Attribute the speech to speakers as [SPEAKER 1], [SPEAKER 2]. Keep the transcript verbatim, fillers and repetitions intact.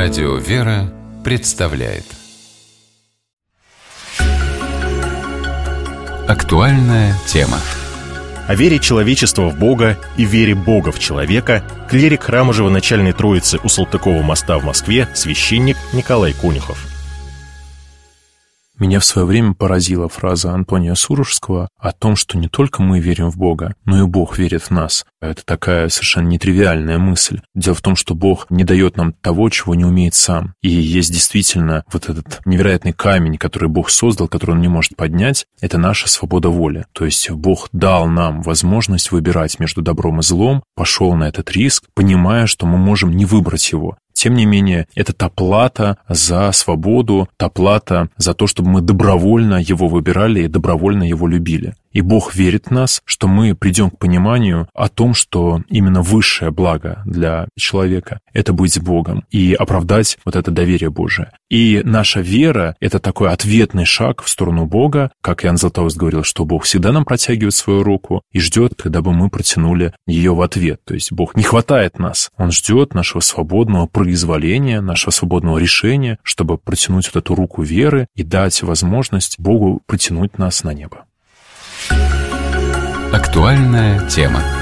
[SPEAKER 1] Радио «Вера» представляет актуальная тема.
[SPEAKER 2] О вере человечества в Бога и вере Бога в человека клирик храма Живоначальной Троицы у Салтыкова моста в Москве, священник Николай Конюхов.
[SPEAKER 3] Меня в свое время поразила фраза Антония Сурожского о том, что не только мы верим в Бога, но и Бог верит в нас. Это такая совершенно нетривиальная мысль. Дело в том, что Бог не дает нам того, чего не умеет сам. И есть действительно вот этот невероятный камень, который Бог создал, который Он не может поднять, это наша свобода воли. То есть Бог дал нам возможность выбирать между добром и злом, пошел на этот риск, понимая, что мы можем не выбрать его. Тем не менее, это та плата за свободу, та плата за то, чтобы мы добровольно его выбирали и добровольно его любили. И Бог верит в нас, что мы придем к пониманию о том, что именно высшее благо для человека — это быть с Богом и оправдать вот это доверие Божие. И наша вера — это такой ответный шаг в сторону Бога. Как Иоанн Златоуст говорил, что Бог всегда нам протягивает свою руку и ждет, когда бы мы протянули ее в ответ. То есть Бог не хватает нас. Он ждет нашего свободного произволения, нашего свободного решения, чтобы протянуть вот эту руку веры и дать возможность Богу протянуть нас на небо.
[SPEAKER 1] Актуальная тема.